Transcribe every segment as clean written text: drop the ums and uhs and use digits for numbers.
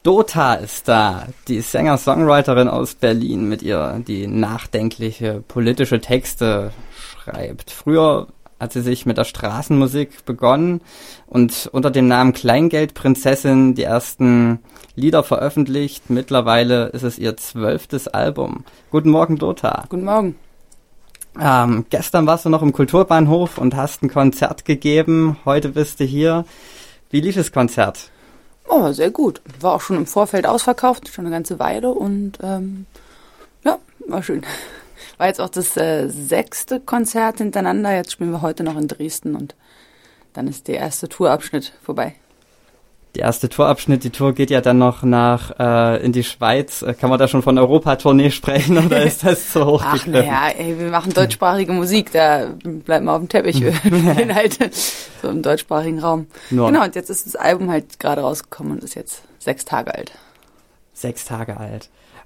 Dota ist da, die Singer-Songwriterin aus Berlin, mit ihr die nachdenkliche politische Texte schreibt. Früher hat sie sich mit der Straßenmusik begonnen und unter dem Namen Kleingeldprinzessin die ersten Lieder veröffentlicht. Mittlerweile ist es ihr 12. Album. Guten Morgen, Dota. Guten Morgen. Gestern warst du noch im Kulturbahnhof und hast ein Konzert gegeben. Heute bist du hier. Wie lief das Konzert? Oh, sehr gut. War auch schon im Vorfeld ausverkauft, schon eine ganze Weile und ja, war schön. War jetzt auch das 6. Konzert hintereinander. Jetzt spielen wir heute noch in Dresden und dann ist der erste Tourabschnitt vorbei. Der erste Tourabschnitt, die Tour geht ja dann noch in die Schweiz. Kann man da schon von Europatournee sprechen oder ist das zu hoch gegriffen? Ach naja, wir machen deutschsprachige Musik, da bleibt man auf dem Teppich Inhalte, so im deutschsprachigen Raum. Nur. Genau, und jetzt ist das Album halt gerade rausgekommen und ist jetzt 6 Tage alt. 6 Tage alt.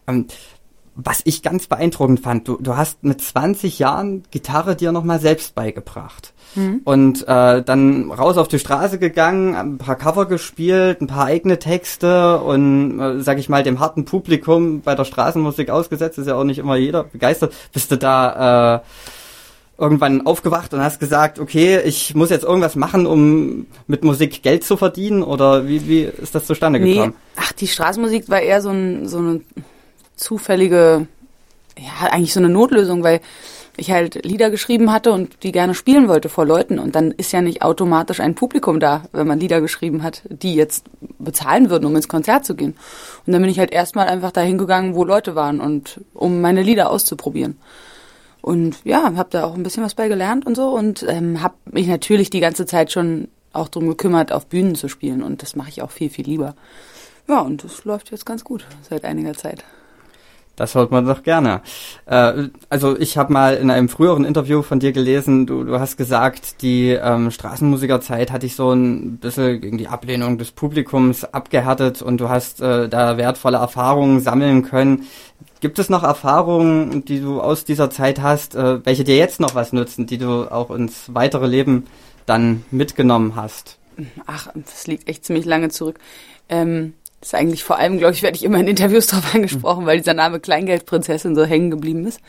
Was ich ganz beeindruckend fand, du hast mit 20 Jahren Gitarre dir nochmal selbst beigebracht. Und dann raus auf die Straße gegangen, ein paar Cover gespielt, ein paar eigene Texte und, sag ich mal, dem harten Publikum bei der Straßenmusik ausgesetzt, ist ja auch nicht immer jeder begeistert. Bist du da irgendwann aufgewacht und hast gesagt, okay, ich muss jetzt irgendwas machen, um mit Musik Geld zu verdienen? Oder wie ist das zustande gekommen? Ach, die Straßenmusik war eher so eine zufällige, ja, eigentlich so eine Notlösung, weil ich halt Lieder geschrieben hatte und die gerne spielen wollte vor Leuten. Und dann ist ja nicht automatisch ein Publikum da, wenn man Lieder geschrieben hat, die jetzt bezahlen würden, um ins Konzert zu gehen. Und dann bin ich halt erstmal einfach dahin gegangen, wo Leute waren, und um meine Lieder auszuprobieren. Und ja, habe da auch ein bisschen was bei gelernt und so und habe mich natürlich die ganze Zeit schon auch drum gekümmert, auf Bühnen zu spielen. Und das mache ich auch viel, viel lieber. Ja, und das läuft jetzt ganz gut seit einiger Zeit. Das hört man doch gerne. Also ich habe mal in einem früheren Interview von dir gelesen, du hast gesagt, die Straßenmusikerzeit hat dich so ein bisschen gegen die Ablehnung des Publikums abgehärtet und du hast da wertvolle Erfahrungen sammeln können. Gibt es noch Erfahrungen, die du aus dieser Zeit hast, welche dir jetzt noch was nützen, die du auch ins weitere Leben dann mitgenommen hast? Ach, das liegt echt ziemlich lange zurück. Das ist eigentlich vor allem, glaube ich, werde ich immer in Interviews drauf angesprochen, weil dieser Name Kleingeldprinzessin so hängen geblieben ist.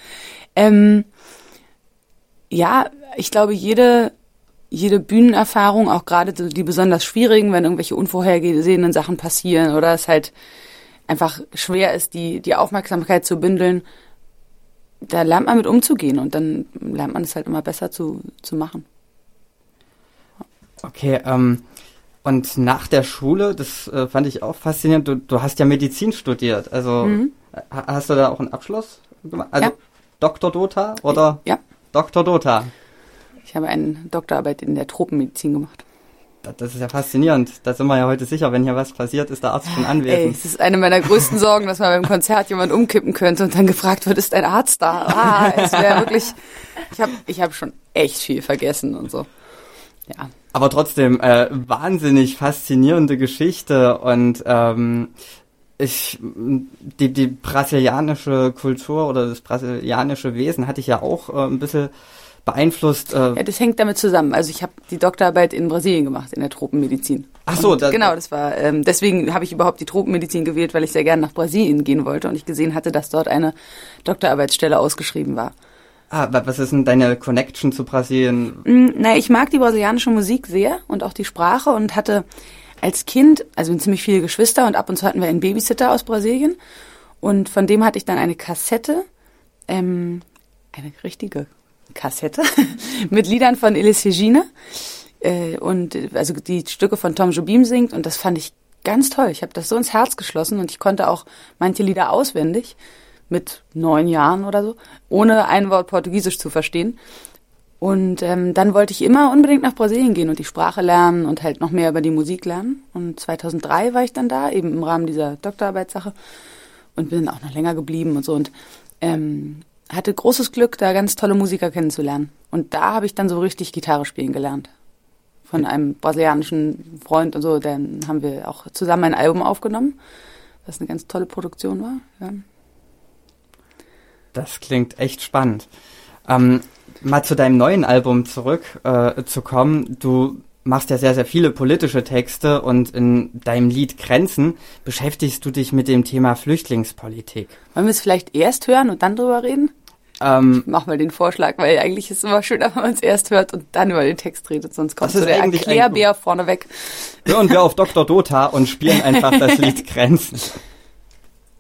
Ja, ich glaube, jede Bühnenerfahrung, auch gerade die besonders schwierigen, wenn irgendwelche unvorhergesehenen Sachen passieren oder es halt einfach schwer ist, die Aufmerksamkeit zu bündeln, da lernt man mit umzugehen und dann lernt man es halt immer besser zu machen. Okay, und nach der Schule, das fand ich auch faszinierend, du hast ja Medizin studiert, also hast du da auch einen Abschluss gemacht? Also ja. Dr. Dota oder? Ja. Dr. Dota. Ich habe eine Doktorarbeit in der Tropenmedizin gemacht. Das ist ja faszinierend. Da sind wir ja heute sicher, wenn hier was passiert, ist der Arzt schon anwesend. Es ist eine meiner größten Sorgen, dass mal beim Konzert jemand umkippen könnte und dann gefragt wird, ist ein Arzt da? Es wäre wirklich, ich hab schon echt viel vergessen und so. Ja. Aber trotzdem, wahnsinnig faszinierende Geschichte und die brasilianische Kultur oder das brasilianische Wesen hatte ich ja auch ein bisschen beeinflusst. Ja, das hängt damit zusammen. Also ich habe die Doktorarbeit in Brasilien gemacht, in der Tropenmedizin. Ach so. Genau, das war, deswegen habe ich überhaupt die Tropenmedizin gewählt, weil ich sehr gerne nach Brasilien gehen wollte und ich gesehen hatte, dass dort eine Doktorarbeitsstelle ausgeschrieben war. Was ist denn deine Connection zu Brasilien? Ich mag die brasilianische Musik sehr und auch die Sprache und hatte als Kind, also ziemlich viele Geschwister und ab und zu hatten wir einen Babysitter aus Brasilien und von dem hatte ich dann eine Kassette, eine richtige Kassette mit Liedern von Elis Regina und also die Stücke von Tom Jobim singt und das fand ich ganz toll. Ich habe das so ins Herz geschlossen und ich konnte auch manche Lieder auswendig mit 9 Jahren oder so, ohne ein Wort Portugiesisch zu verstehen. Und dann wollte ich immer unbedingt nach Brasilien gehen und die Sprache lernen und halt noch mehr über die Musik lernen. Und 2003 war ich dann da, eben im Rahmen dieser Doktorarbeitssache und bin auch noch länger geblieben und so und hatte großes Glück, da ganz tolle Musiker kennenzulernen. Und da habe ich dann so richtig Gitarre spielen gelernt. Von einem brasilianischen Freund und so, dann haben wir auch zusammen ein Album aufgenommen, was eine ganz tolle Produktion war. Ja. Das klingt echt spannend. Mal zu deinem neuen Album zurück zu kommen. Du machst ja sehr, sehr viele politische Texte und in deinem Lied Grenzen beschäftigst du dich mit dem Thema Flüchtlingspolitik. Wollen wir es vielleicht erst hören und dann drüber reden? Ich mach mal den Vorschlag, weil eigentlich ist es immer schöner, wenn man es erst hört und dann über den Text redet, sonst kommt so der Erklärbär vorneweg. Hören wir auf Dr. Dota und spielen einfach das Lied Grenzen.